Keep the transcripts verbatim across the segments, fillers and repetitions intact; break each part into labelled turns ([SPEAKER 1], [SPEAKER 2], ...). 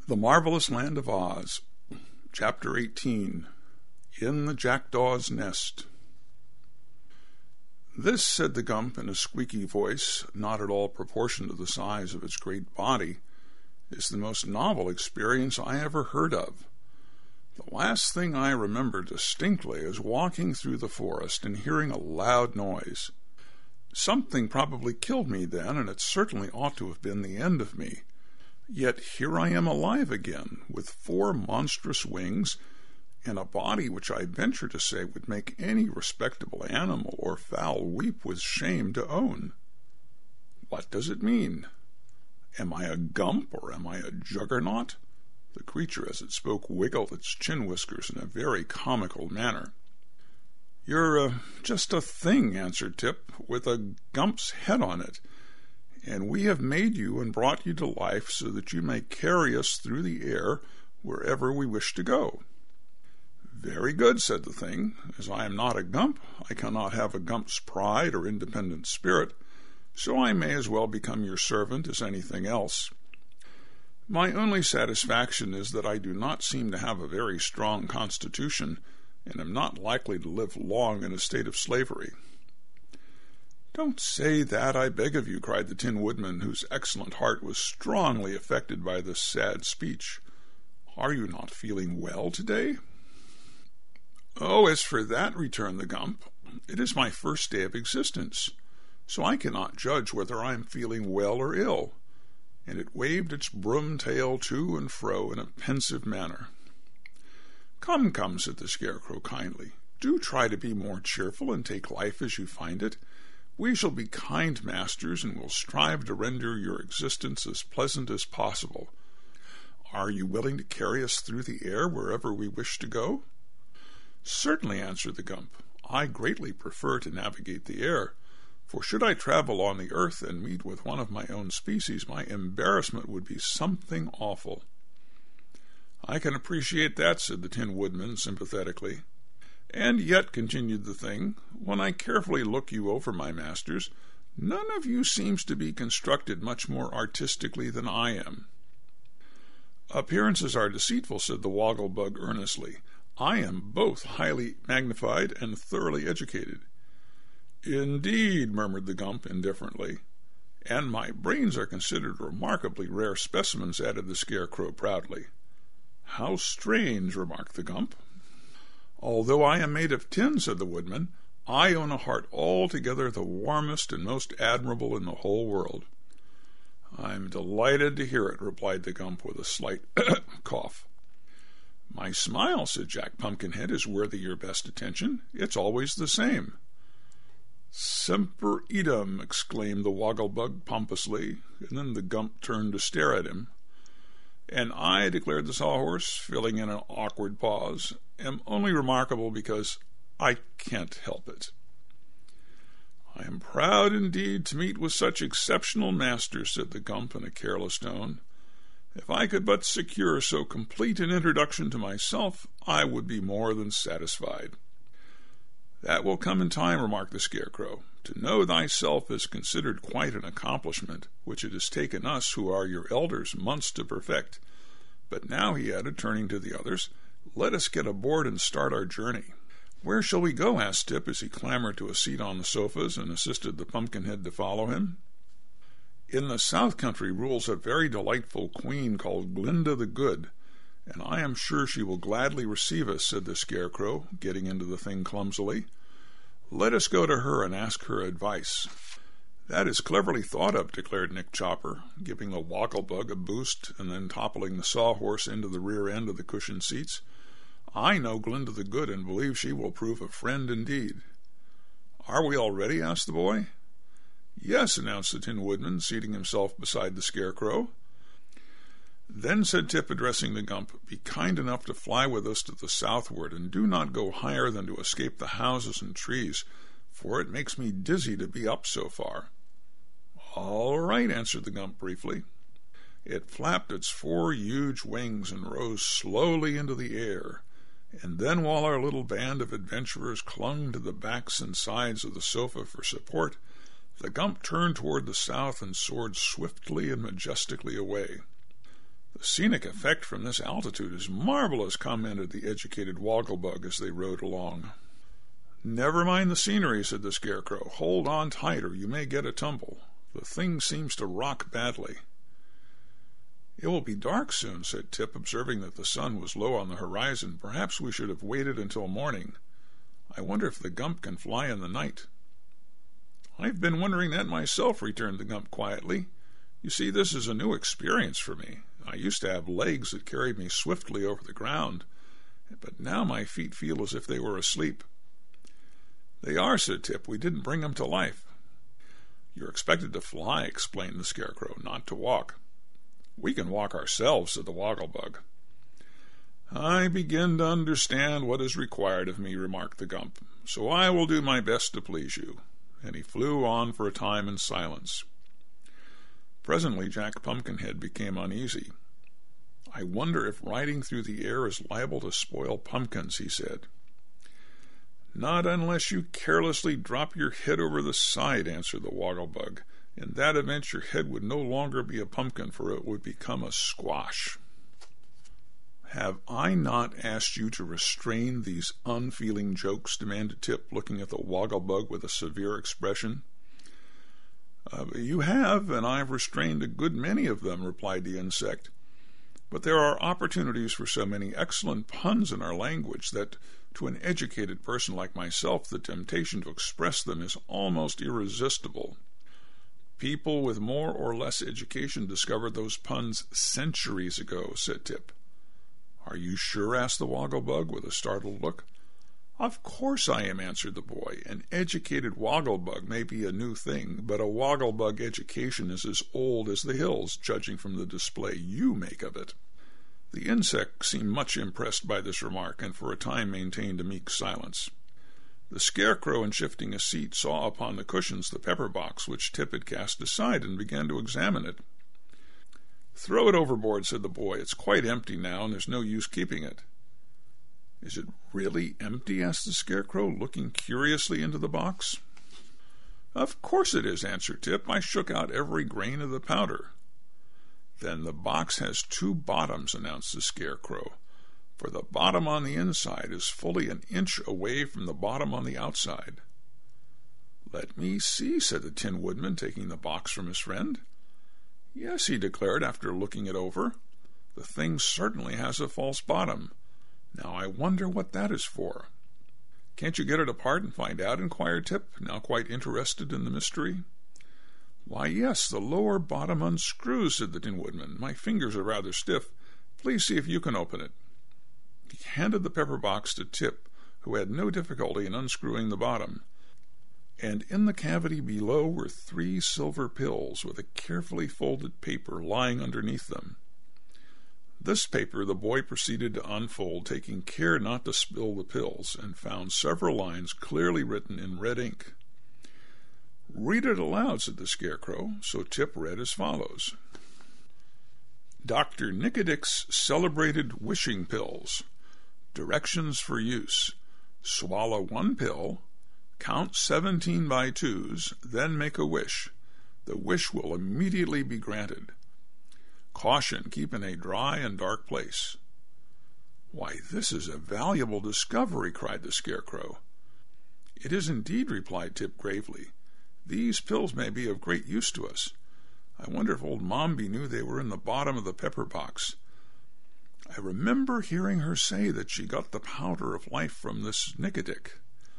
[SPEAKER 1] The Marvelous Land of Oz, Chapter eighteen, In the Jackdaw's Nest. "This," said the Gump in a squeaky voice, not at all proportioned to the size of its great body, "is the most novel experience I ever heard of. The last thing I remember distinctly is walking through the forest and hearing a loud noise. Something probably killed me then, and it certainly ought to have been the end of me. Yet here I am alive again, with four monstrous wings, and a body which I venture to say would make any respectable animal or fowl weep with shame to own. What does it mean? Am I a Gump, or am I a Juggernaut?" The creature, as it spoke, wiggled its chin whiskers in a very comical manner. "You're uh, just a thing," answered Tip, "with a Gump's head on it, and we have made you and brought you to life so that you may carry us through the air wherever we wish to go." "Very good," said the thing. "As I am not a Gump, I cannot have a Gump's pride or independent spirit, so I may as well become your servant as anything else. My only satisfaction is that I do not seem to have a very strong constitution, and am not likely to live long in a state of slavery." "Don't say that, I beg of you," cried the Tin Woodman, whose excellent heart was strongly affected by this sad speech. "Are you not feeling well today?" "Oh, as for that," returned the Gump, "it is my first day of existence, so I cannot judge whether I am feeling well or ill," and it waved its broom tail to and fro in a pensive manner. "Come, come," said the Scarecrow kindly, "do try to be more cheerful and take life as you find it. We shall be kind masters, and will strive to render your existence as pleasant as possible. Are you willing to carry us through the air wherever we wish to go?" "Certainly," answered the Gump. "I greatly prefer to navigate the air, for should I travel on the earth and meet with one of my own species, my embarrassment would be something awful." "I can appreciate that," said the Tin Woodman sympathetically. "And yet," continued the thing, "when I carefully look you over, my masters, none of you seems to be constructed much more artistically than I am." "Appearances are deceitful," said the Woggle-Bug earnestly. "I am both highly magnified and thoroughly educated." "Indeed," murmured the Gump indifferently. "And my brains are considered remarkably rare specimens," added the Scarecrow proudly. "How strange," remarked the Gump. "Although I am made of tin," said the Woodman, "I own a heart altogether the warmest and most admirable in the whole world." "I'm delighted to hear it," replied the Gump with a slight cough. "My smile," said Jack Pumpkinhead, "is worthy your best attention. It's always the same." "Semper idem," exclaimed the Woggle-Bug pompously, and then the Gump turned to stare at him. "And I," declared the Sawhorse, filling in an awkward pause, "am only remarkable because I can't help it." "I am proud indeed to meet with such exceptional masters," said the Gump in a careless tone. "If I could but secure so complete an introduction to myself, I would be more than satisfied." "That will come in time," remarked the Scarecrow. "To know thyself is considered quite an accomplishment, which it has taken us, who are your elders, months to perfect. But now," he added, turning to the others, "let us get aboard and start our journey." "Where shall we go?" asked Tip, as he clambered to a seat on the sofas and assisted the Pumpkinhead to follow him. "In the South Country rules a very delightful queen called Glinda the Good, and I am sure she will gladly receive us," said the Scarecrow, getting into the thing clumsily. "Let us go to her and ask her advice." "That is cleverly thought of," declared Nick Chopper, giving the Woggle-Bug a boost and then toppling the Sawhorse into the rear end of the cushioned seats. "I know Glinda the Good, and believe she will prove a friend indeed." "Are we all ready?" asked the boy. "Yes," announced the Tin Woodman, seating himself beside the Scarecrow. "Then," said Tip, addressing the Gump, "be kind enough to fly with us to the southward, and do not go higher than to escape the houses and trees, for it makes me dizzy to be up so far." "All right," answered the Gump briefly. It flapped its four huge wings and rose slowly into the air, and then, while our little band of adventurers clung to the backs and sides of the sofa for support, the Gump turned toward the south and soared swiftly and majestically away. The The scenic effect from this altitude is marvelous, commented the educated Wogglebug as they rode along. Never mind the scenery, said the Scarecrow. Hold on tight, or you may get a tumble. The thing seems to rock badly. It will be dark soon, said Tip, observing that the sun was low on the horizon. Perhaps we should have waited until morning. I wonder if the Gump can fly in the night. I've been wondering that myself, returned the Gump quietly. You see, this is a new experience for me. I used to have legs that carried me swiftly over the ground, but now my feet feel as if they were asleep. They are, said Tip. We didn't bring them to life. You're expected to fly, explained the Scarecrow, not to walk. We can walk ourselves, said the Wogglebug. I begin to understand what is required of me, remarked the Gump, so I will do my best to please you. And he flew on for a time in silence. Presently Jack Pumpkinhead became uneasy. I wonder if riding through the air is liable to spoil pumpkins, he said. Not unless you carelessly drop your head over the side, answered the Wogglebug. In that event your head would no longer be a pumpkin, for it would become a squash. Have I not asked you to restrain these unfeeling jokes? Demanded Tip, looking at the Wogglebug with a severe expression. Uh, you have, and I've restrained a good many of them, replied the insect. But there are opportunities for so many excellent puns in our language that, to an educated person like myself, the temptation to express them is almost irresistible. People with more or less education discovered those puns centuries ago, said Tip. Are you sure? Asked the Wogglebug with a startled look. Of course I am, answered the boy. An educated Wogglebug may be a new thing, but a Wogglebug education is as old as the hills, judging from the display you make of it. The insect seemed much impressed by this remark, and for a time maintained a meek silence. The Scarecrow, in shifting a seat, saw upon the cushions the pepper box which Tip had cast aside, and began to examine it. Throw it overboard, said the boy. It's quite empty now, and there's no use keeping it. Is it really empty? Asked the Scarecrow, looking curiously into the box. Of course it is, answered Tip. I shook out every grain of the powder. Then the box has two bottoms, announced the Scarecrow, for the bottom on the inside is fully an inch away from the bottom on the outside. Let me see, said the Tin Woodman, taking the box from his friend. Yes, he declared, after looking it over. The thing certainly has a false bottom. Now I wonder what that is for. Can't you get it apart and find out? Inquired Tip, now quite interested in the mystery. Why, yes, the lower bottom unscrews, said the Tin Woodman. My fingers are rather stiff. Please see if you can open it. He handed the pepper box to Tip, who had no difficulty in unscrewing the bottom, and in the cavity below were three silver pills with a carefully folded paper lying underneath them. This paper the boy proceeded to unfold, taking care not to spill the pills, and found several lines clearly written in red ink. Read it aloud, said the Scarecrow, so Tip read as follows. Doctor Nicodick's celebrated wishing pills. Directions for use. Swallow one pill, count seventeen by twos, then make a wish. The wish will immediately be granted. Caution, keep in a dry and dark place. Why, this is a valuable discovery, cried the Scarecrow. It is indeed, replied Tip gravely. These pills may be of great use to us. I wonder if old Mombi knew they were in the bottom of the pepper box. I remember hearing her say that she got the powder of life from this Nicodick.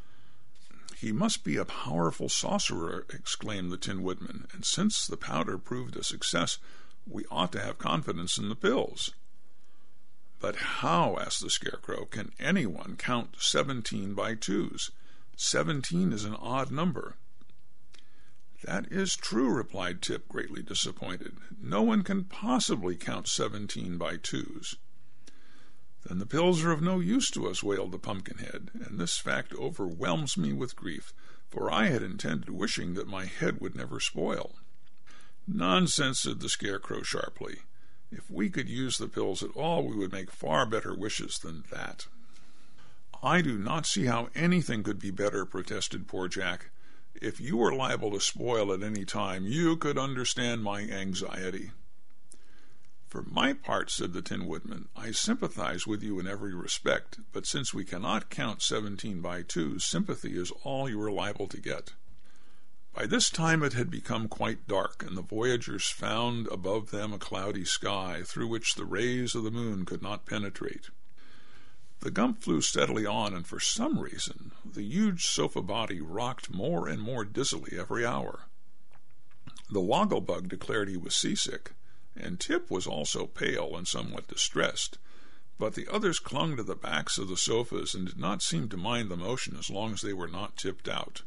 [SPEAKER 1] He must be a powerful sorcerer, exclaimed the Tin Woodman, and since the powder proved a success, we ought to have confidence in the pills. But how, asked the Scarecrow, can anyone count seventeen by twos? Seventeen is an odd number. That is true, replied Tip, greatly disappointed. No one can possibly count seventeen by twos. Then the pills are of no use to us, wailed the Pumpkinhead, and this fact overwhelms me with grief, for I had intended wishing that my head would never spoil. Nonsense, said the Scarecrow sharply. If we could use the pills at all, we would make far better wishes than that. I do not see how anything could be better, protested poor Jack. If you were liable to spoil at any time, you could understand my anxiety. "For my part," said the Tin Woodman, "I sympathize with you in every respect, but since we cannot count seventeen by two, sympathy is all you are liable to get." By this time it had become quite dark, and the voyagers found above them a cloudy sky, through which the rays of the moon could not penetrate. The Gump flew steadily on, and for some reason the huge sofa body rocked more and more dizzily every hour. The Woggle-Bug declared he was seasick, and Tip was also pale and somewhat distressed, but the others clung to the backs of the sofas and did not seem to mind the motion as long as they were not tipped out.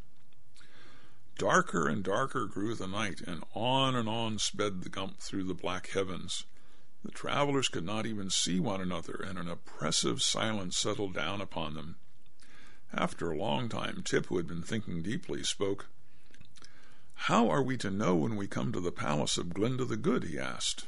[SPEAKER 1] Darker and darker grew the night, and on and on sped the Gump through the black heavens. The travelers could not even see one another, and an oppressive silence settled down upon them. After a long time, Tip, who had been thinking deeply, spoke. "How are we to know when we come to the palace of Glinda the Good?" he asked.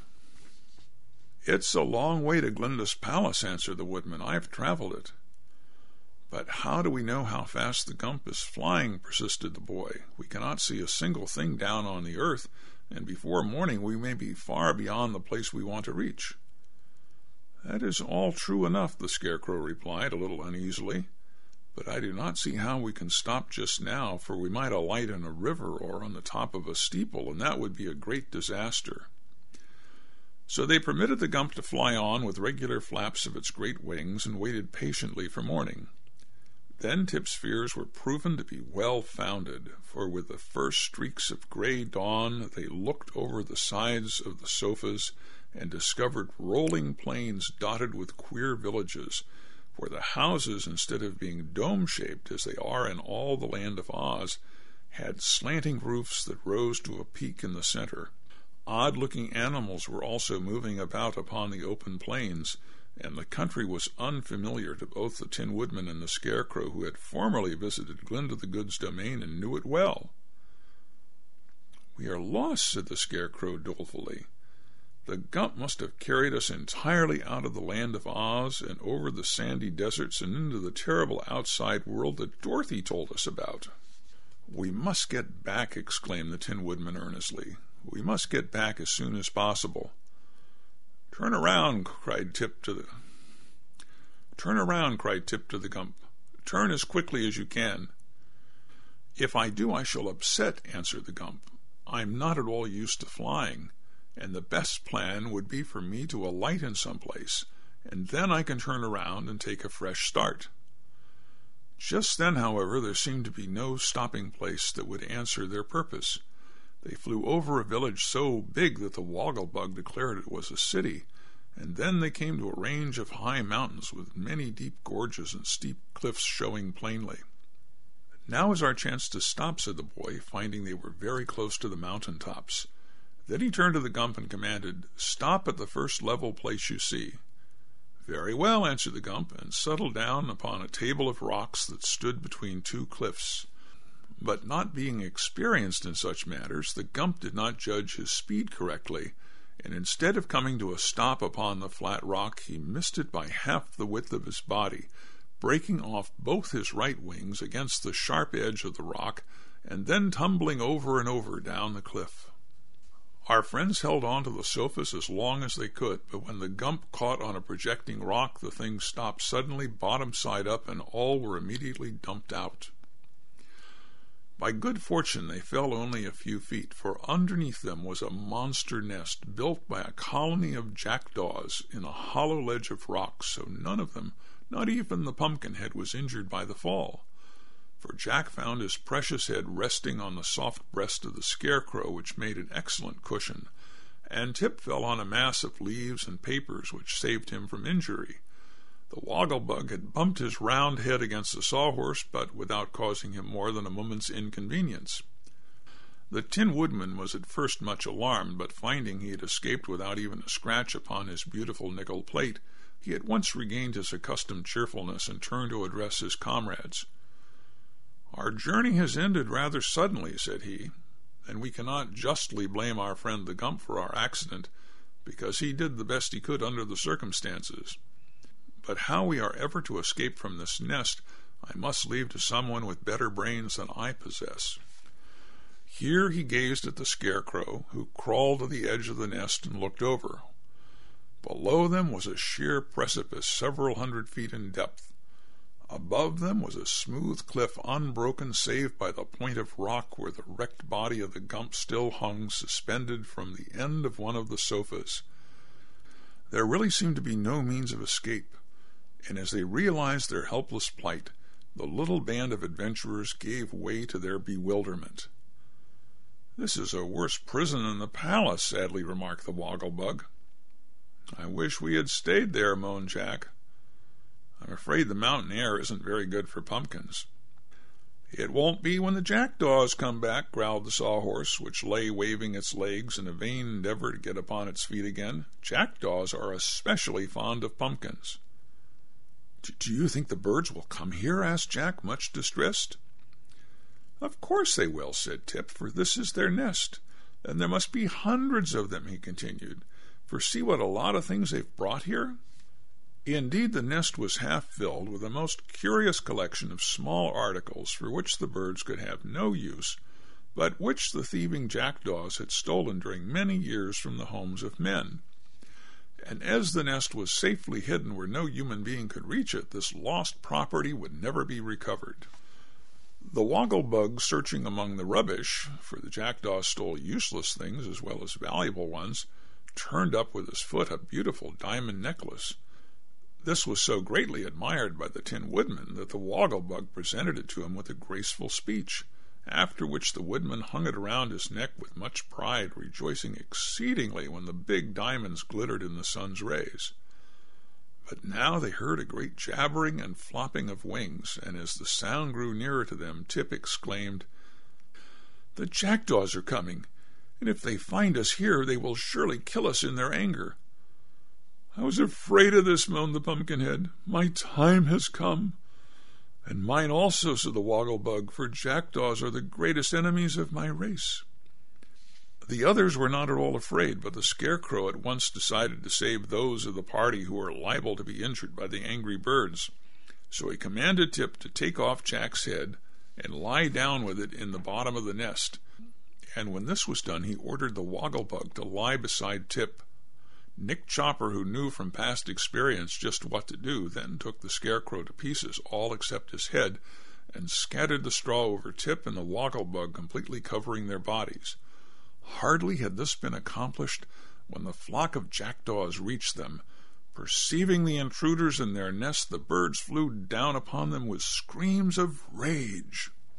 [SPEAKER 1] "It's a long way to Glinda's palace," answered the Woodman. "I've traveled it." "But how do we know how fast the Gump is flying?" persisted the boy. "We cannot see a single thing down on the earth, and before morning we may be far beyond the place we want to reach." "That is all true enough," the Scarecrow replied, a little uneasily. "But I do not see how we can stop just now, for we might alight in a river or on the top of a steeple, and that would be a great disaster." So they permitted the Gump to fly on with regular flaps of its great wings and waited patiently for morning. Then Tip's fears were proven to be well-founded, for with the first streaks of gray dawn they looked over the sides of the sofas and discovered rolling plains dotted with queer villages, for the houses, instead of being dome-shaped as they are in all the land of Oz, had slanting roofs that rose to a peak in the center. Odd-looking animals were also moving about upon the open plains, and the country was unfamiliar to both the Tin Woodman and the Scarecrow, who had formerly visited Glinda the Good's domain and knew it well. "We are lost," said the Scarecrow dolefully. "The Gump must have carried us entirely out of the land of Oz and over the sandy deserts and into the terrible outside world that Dorothy told us about." "We must get back," exclaimed the Tin Woodman earnestly. "We must get back as soon as possible." "Turn around!" cried Tip to the Turn around! cried Tip to the Gump. "Turn as quickly as you can." "If I do, I shall upset," answered the Gump. "I'm not at all used to flying, and the best plan would be for me to alight in some place, and then I can turn around and take a fresh start." Just then, however, there seemed to be no stopping place that would answer their purpose. They flew over a village so big that the Woggle-Bug declared it was a city, and then they came to a range of high mountains with many deep gorges and steep cliffs showing plainly. "Now is our chance to stop," said the boy, finding they were very close to the mountain tops. Then he turned to the Gump and commanded, "Stop at the first level place you see." "Very well," answered the Gump, and settled down upon a table of rocks that stood between two cliffs. But not being experienced in such matters, the Gump did not judge his speed correctly, and instead of coming to a stop upon the flat rock, he missed it by half the width of his body, breaking off both his right wings against the sharp edge of the rock, and then tumbling over and over down the cliff. Our friends held on to the sofas as long as they could, but when the Gump caught on a projecting rock, the thing stopped suddenly, bottom side up, and all were immediately dumped out. By good fortune they fell only a few feet, for underneath them was a monster nest built by a colony of jackdaws in a hollow ledge of rock, so none of them, not even the Pumpkinhead, was injured by the fall. For Jack found his precious head resting on the soft breast of the Scarecrow, which made an excellent cushion, and Tip fell on a mass of leaves and papers, which saved him from injury. The Woggle-Bug had bumped his round head against the Sawhorse, but without causing him more than a moment's inconvenience. The Tin Woodman was at first much alarmed, but finding he had escaped without even a scratch upon his beautiful nickel plate, he at once regained his accustomed cheerfulness and turned to address his comrades. "Our journey has ended rather suddenly," said he, "and we cannot justly blame our friend the Gump for our accident, because he did the best he could under the circumstances. But how we are ever to escape from this nest, I must leave to someone with better brains than I possess." Here he gazed at the Scarecrow, who crawled to the edge of the nest and looked over. Below them was a sheer precipice several hundred feet in depth. Above them was a smooth cliff unbroken save by the point of rock where the wrecked body of the Gump still hung suspended from the end of one of the sofas. There really seemed to be no means of escape, and as they realized their helpless plight, the little band of adventurers gave way to their bewilderment. "This is a worse prison than the palace," sadly remarked the Woggle-Bug. "I wish we had stayed there," moaned Jack. "I'm afraid the mountain air isn't very good for pumpkins." "It won't be when the jackdaws come back," growled the Sawhorse, which lay waving its legs in a vain endeavor to get upon its feet again. "Jackdaws are especially fond of pumpkins." "Do you think the birds will come here?" asked Jack, much distressed. "Of course they will," said Tip, "for this is their nest. And there must be hundreds of them," he continued, "for see what a lot of things they've brought here." Indeed, the nest was half filled with a most curious collection of small articles for which the birds could have no use, but which the thieving jackdaws had stolen during many years from the homes of men. And as the nest was safely hidden where no human being could reach it, this lost property would never be recovered. The Woggle-Bug, searching among the rubbish, for the jackdaws stole useless things as well as valuable ones, turned up with his foot a beautiful diamond necklace. This was so greatly admired by the Tin Woodman that the Woggle-Bug presented it to him with a graceful speech, after which the Woodman hung it around his neck with much pride, rejoicing exceedingly when the big diamonds glittered in the sun's rays. But now they heard a great jabbering and flopping of wings, and as the sound grew nearer to them, Tip exclaimed, "The jackdaws are coming, and if they find us here, they will surely kill us in their anger." "I was afraid of this," moaned the Pumpkinhead. "My time has come." "And mine also," said the Woggle-Bug, "for jackdaws are the greatest enemies of my race." The others were not at all afraid, but the Scarecrow at once decided to save those of the party who were liable to be injured by the angry birds. So he commanded Tip to take off Jack's head and lie down with it in the bottom of the nest. And when this was done, he ordered the Woggle-Bug to lie beside Tip. Nick Chopper, who knew from past experience just what to do, then took the Scarecrow to pieces, all except his head, and scattered the straw over Tip and the Woggle-Bug, completely covering their bodies. Hardly had this been accomplished when the flock of jackdaws reached them. Perceiving the intruders in their nest, the birds flew down upon them with screams of rage.